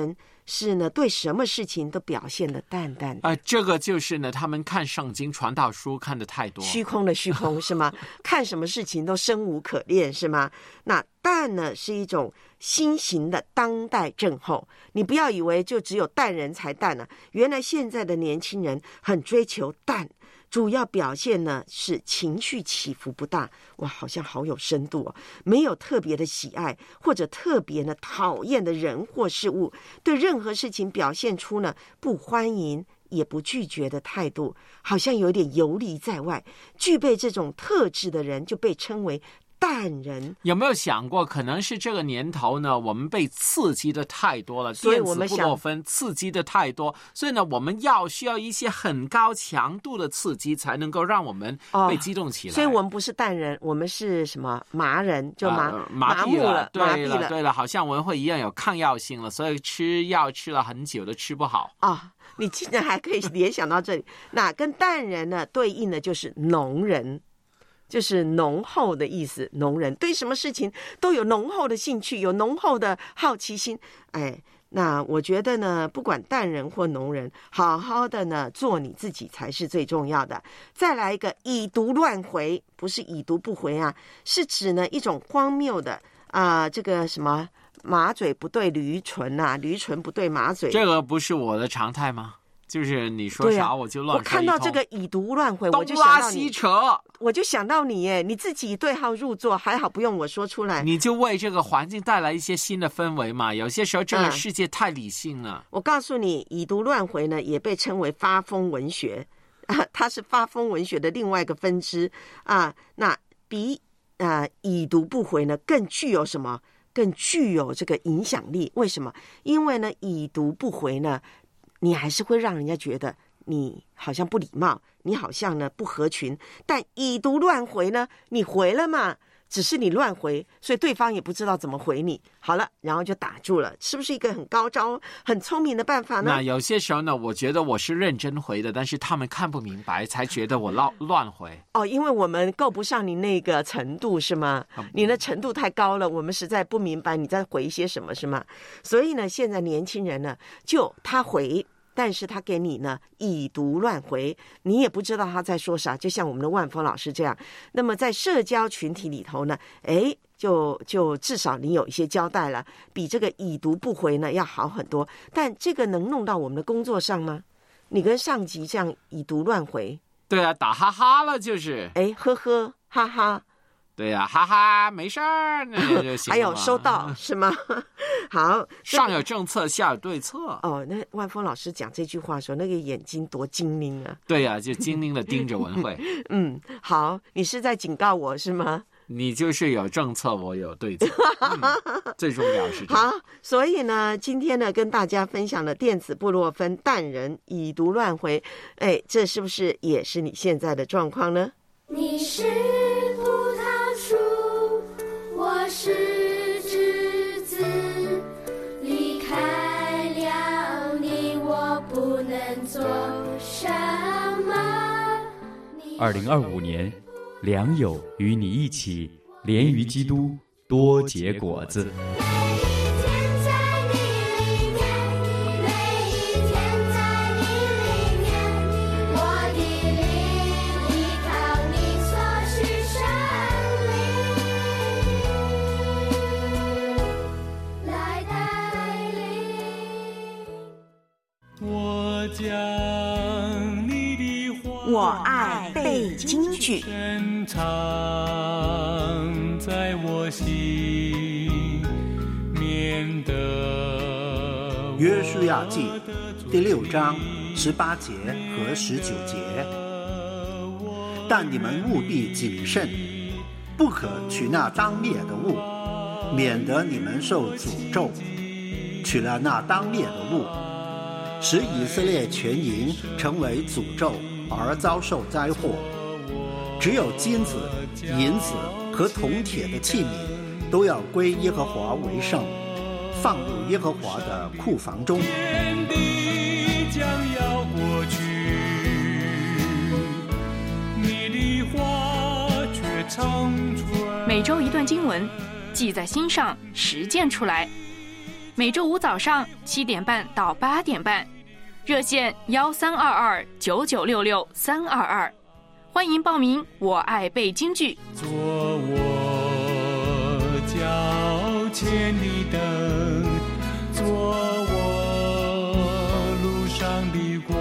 是呢对什么事情都表现得淡淡的。 啊、呃，这个就是呢，他们看圣经传道书看得太多， 虚空的虚空是吗？看什么事情都生无可恋是吗？那淡呢是一种新型的当代症候，你不要以为就只有淡人才淡啊，原来现在的年轻人很追求淡，主要表现呢是情绪起伏不大。哇，好像好有深度哦！没有特别的喜爱或者特别呢讨厌的人或事物，对任何事情表现出呢不欢迎也不拒绝的态度，好像有点游离在外。具备这种特质的人就被称为淡人。 有没有想过，可能是这个年头呢，我们被刺激的太多了， 所以我们电子布洛芬刺激的太多，所以呢，我们要需要一些很高强度的刺激，才能够让我们被激动起来。 哦、所以我们不是淡人，我们是什么麻人，就麻、 呃、麻木了， 对了，了对了，好像文慧一样有抗药性了，所以吃药吃了很久都吃不好啊。哦，你竟然还可以联想到这里。那跟淡人呢对应的就是浓人，就是浓厚的意思。浓人对什么事情都有浓厚的兴趣，有浓厚的好奇心。哎，那我觉得呢，不管淡人或浓人，好好的呢做你自己才是最重要的。再来一个已读乱回，不是已读不回啊，是指呢一种荒谬的啊、呃，这个什么马嘴不对驴唇啊，驴唇不对马嘴， 这个不是我的常态吗？就是你说啥、啊、我就乱说一通。 我看到这个已读乱回，我就想到你，我就想到你耶，你自己对号入座，还好不用我说出来。 你就为这个环境带来一些新的氛围嘛。有些时候这个世界太理性了。 嗯、我告诉你，已读乱回呢，也被称为发疯文学啊，它是发疯文学的另外一个分支啊。那比啊已读不回呢，更具有什么？更具有这个影响力。为什么？因为呢，已读不回呢，你还是会让人家觉得你好像不礼貌，你好像呢不合群。但已读乱回呢，你回了嘛，只是你乱回，所以对方也不知道怎么回你。好了，然后就打住了，是不是一个很高招、很聪明的办法呢？ 那有些时候呢，我觉得我是认真回的，但是他们看不明白，才觉得我乱乱回。 哦，因为我们够不上你那个程度是吗？你的程度太高了，我们实在不明白你在回些什么是吗？所以呢，现在年轻人呢，就他回。但是他给你呢已读乱回，你也不知道他在说啥，就像我们的万峰老师这样。那么在社交群体里头呢，哎，就就至少你有一些交代了，比这个已读不回呢要好很多。但这个能弄到我们的工作上吗？你跟上级这样已读乱回， 对啊，打哈哈了就是， 哎，呵呵，哈哈。 对呀、啊，哈哈，没事儿，那就行了。 还有收到是吗？好， 上有政策，下有对策。 哦，那万峰老师讲这句话的时候，那个眼睛多精灵啊！ 对呀、啊，就精灵的盯着文慧。 嗯，好，你是在警告我是吗？ 你就是有政策，我有对策。嗯、最重要是这样。好，所以呢，今天呢，跟大家分享了电子布洛芬淡人已读乱回，哎，这是不是也是你现在的状况呢？ 你是葡萄树，我是枝子，离开了你，我不能做什么。 二零二五年，良友与你一起连于基督，多结果子。 我爱背京剧， 藏在我心，免得约书亚记第六章十八节和十九节。但你们务必谨慎，不可取那当灭的物，免得你们受诅咒。取了那当灭的物，使以色列全营成为诅咒，而遭受灾祸。只有金子、银子和铜铁的器皿都要归耶和华为圣，放入耶和华的库房中。 天地将要过去，你的话却长存。 每周一段经文，记在心上，实践出来。 每周五早上七点半到八点半，热线幺三二二九九六六三二二，欢迎报名。我爱背京剧。 做我脚前的灯，做我路上的光。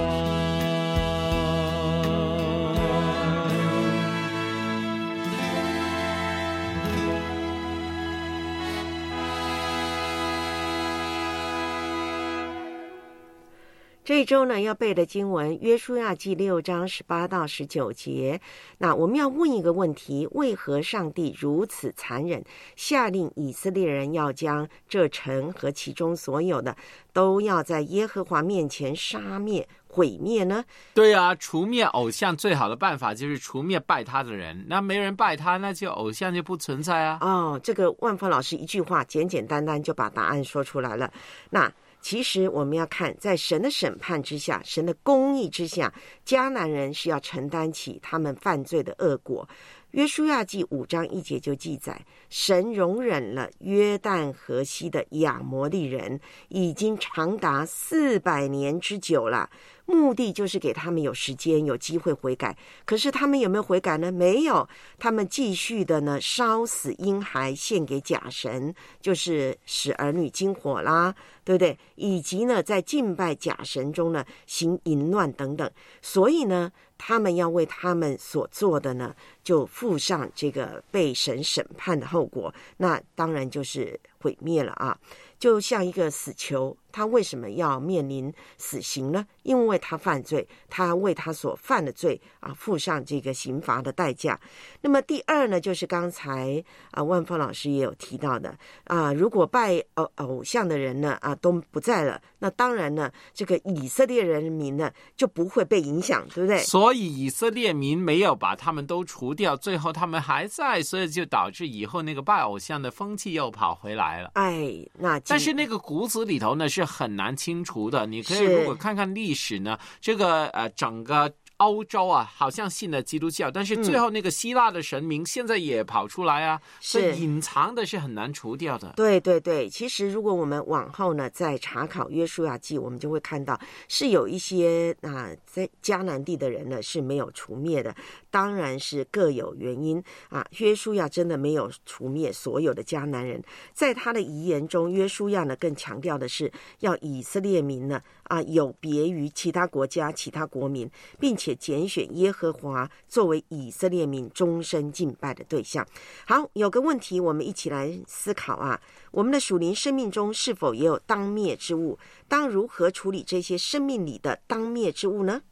这一周呢要背的经文约书亚记六章十八到十九节。那我们要问一个问题，为何上帝如此残忍，下令以色列人要将这城和其中所有的都要在耶和华面前杀灭毁灭呢？ 对啊，除灭偶像最好的办法就是除灭拜他的人，那没人拜他，那就偶像就不存在啊。 哦，这个万峰老师一句话简简单单就把答案说出来了。那其实我们要看，在神的审判之下，神的公义之下，迦南人是要承担起他们犯罪的恶果。约书亚记五章一节就记载，神容忍了约旦河西的亚摩利人，已经长达四百年之久了。目的就是给他们有时间有机会悔改，可是他们有没有悔改呢？没有，他们继续的呢烧死婴孩献给假神，就是使儿女惊火啦，对不对？以及呢在敬拜假神中呢行淫乱等等。所以呢他们要为他们所做的呢就付上这个被神审判的后果，那当然就是毁灭了啊。就像一个死囚，他为什么要面临死刑呢？因为他犯罪，他为他所犯的罪啊付上这个刑罚的代价。那么第二呢，就是刚才啊万峰老师也有提到的啊，如果拜偶偶像的人呢啊都不在了，那当然呢这个以色列人民呢就不会被影响，对不对？ 所以以色列民没有把他们都除掉，最后他们还在，所以就导致以后那个拜偶像的风气又跑回来了。 哎，那但是那个骨子里头呢是很难清除的。你可以如果看看历史呢，这个呃整个欧洲啊好像信了基督教，但是最后那个希腊的神明现在也跑出来啊，所以隐藏的是很难除掉的。 对对对，其实如果我们往后呢再查考约书亚记，我们就会看到是有一些啊在迦南地的人呢是没有除灭的，当然是各有原因啊。约书亚真的没有除灭所有的迦南人，在他的遗言中，约书亚呢更强调的是要以色列民呢啊有别于其他国家其他国民，并且拣选耶和华作为以色列民终身敬拜的对象。好，有个问题我们一起来思考啊，我们的属灵生命中是否也有当灭之物？当如何处理这些生命里的当灭之物呢？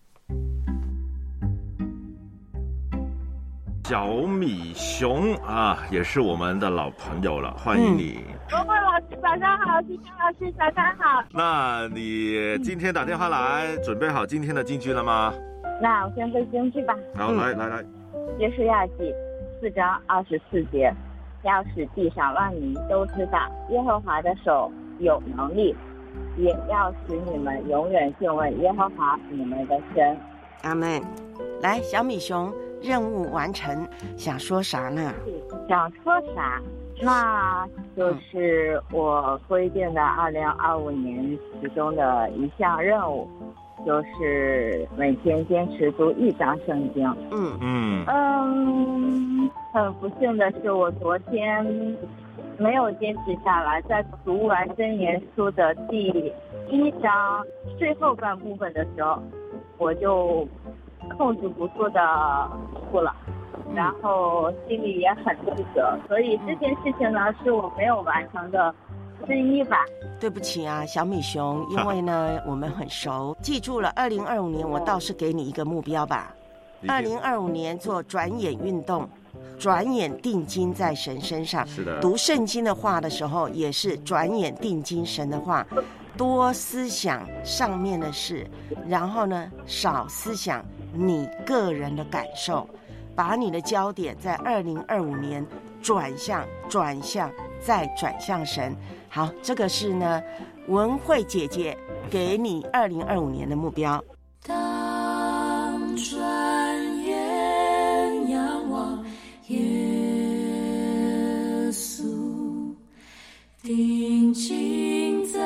小米熊啊，也是我们的老朋友了，欢迎你。 文慧老师早上好，金天老师早上好。 那你今天打电话来，准备好今天的金句了吗？ 那我先背金句吧。 好，来来来。 约书亚记四章二十四节，要使地上万民都知道耶和华的手有能力，也要使你们永远敬畏耶和华你们的神。 阿们。来，小米熊，任务完成，想说啥呢？ 想说啥？那就是我规定的二零二五年其中的一项任务，就是每天坚持读一章圣经。 嗯嗯嗯，很不幸的是，我昨天没有坚持下来，在读完箴言书的第一章最后半部分的时候，我就控制不住的哭了，然后心里也很自责，所以这件事情呢是我没有完成的之一吧。 对不起啊，小米熊，因为呢我们很熟，记住了，二零二五年我倒是给你一个目标吧。二零二五年做转眼运动，转眼定睛在神身上。 是的， 读圣经的话的时候，也是转眼定睛神的话，多思想上面的事，然后呢少思想你个人的感受，把你的焦点在二零二五年转向转向再转向神。好，这个是呢文慧姐姐给你二零二五年的目标。 当转眼仰望耶稣，定睛在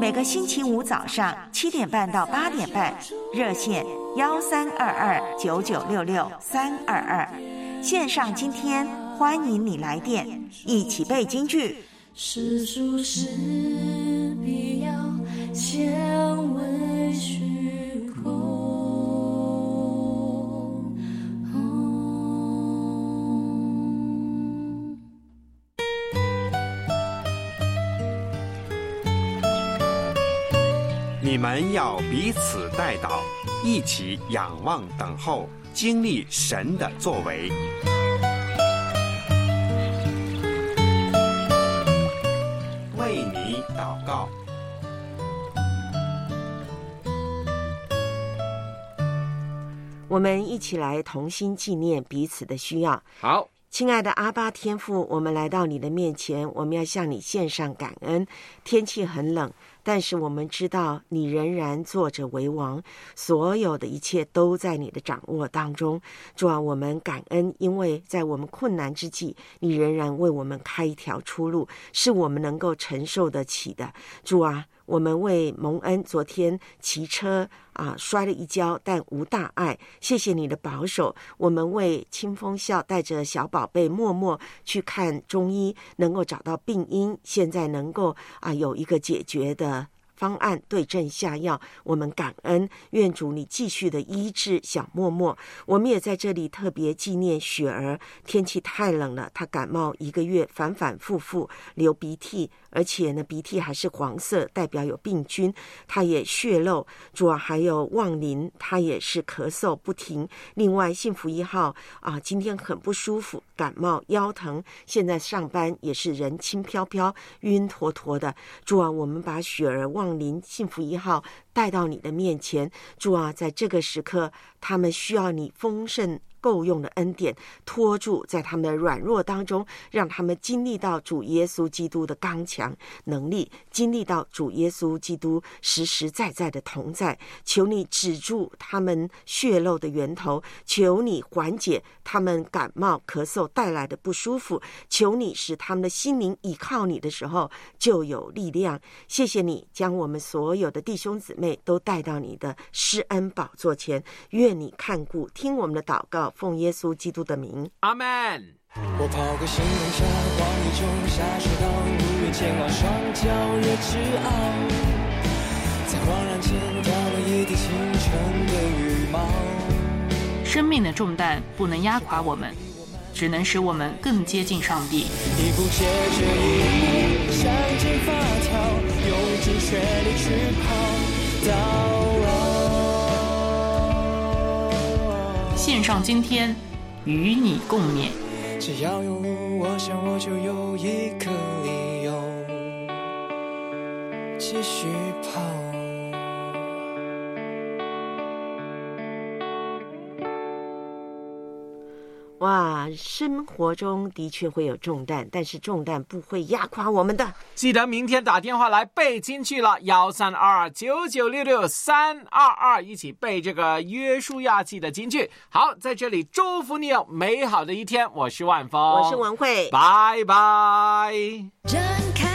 每个星期五早上七点半到八点半，热线幺三二二九九六六三二二，线上今天欢迎你来电，一起背京剧。 是属是必要先为虚空。 你们要彼此代祷，一起仰望等候，经历神的作为。为你祷告。 我们一起来同心纪念彼此的需要。 好， 亲爱的阿爸天父，我们来到你的面前，我们要向你献上感恩。天气很冷，但是我们知道你仍然坐着为王，所有的一切都在你的掌握当中。主啊，我们感恩，因为在我们困难之际，你仍然为我们开一条出路，是我们能够承受得起的。主啊，我们为蒙恩昨天骑车啊摔了一跤，但无大碍，谢谢你的保守。我们为清风笑带着小宝贝默默去看中医，能够找到病因，现在能够啊有一个解决的方案，对症下药，我们感恩。愿主你继续的医治小默默。我们也在这里特别纪念雪儿，天气太冷了，她感冒一个月，反反复复流鼻涕，而且呢鼻涕还是黄色，代表有病菌，她也血漏。主啊，还有旺林，她也是咳嗽不停。另外幸福一号啊，今天很不舒服，感冒腰疼，现在上班也是人轻飘飘晕坨坨的。主啊，我们把雪儿、旺林、幸福一号带到你的面前。主啊，在这个时刻他们需要你丰盛够用的恩典托住，在他们的软弱当中，让他们经历到主耶稣基督的刚强能力，经历到主耶稣基督实实在在的同在。求你止住他们血漏的源头，求你缓解他们感冒咳嗽带来的不舒服，求你使他们的心灵倚靠你的时候就有力量。谢谢你将我们所有的弟兄姊妹都带到你的施恩宝座前，愿你看顾听我们的祷告，奉耶稣基督的名， 阿们。 我跑过星空下荒野中下水道，如月前往双脚越之傲，在恍然间掉了一地清晨的羽毛。 生命的重担不能压垮我们，只能使我们更接近上帝。 一步接着一步，向前发条，用尽全力去跑到线上今天与你共勉。 只要有我想，我就有一个理由继续跑。 哇，生活中的确会有重担，但是重担不会压垮我们的。 记得明天打电话来背京剧了，幺三二二九九六六三二二，一起背这个约书亚记的京剧。好，在这里祝福你有美好的一天。我是万峰， 我是文慧， 拜拜。 展开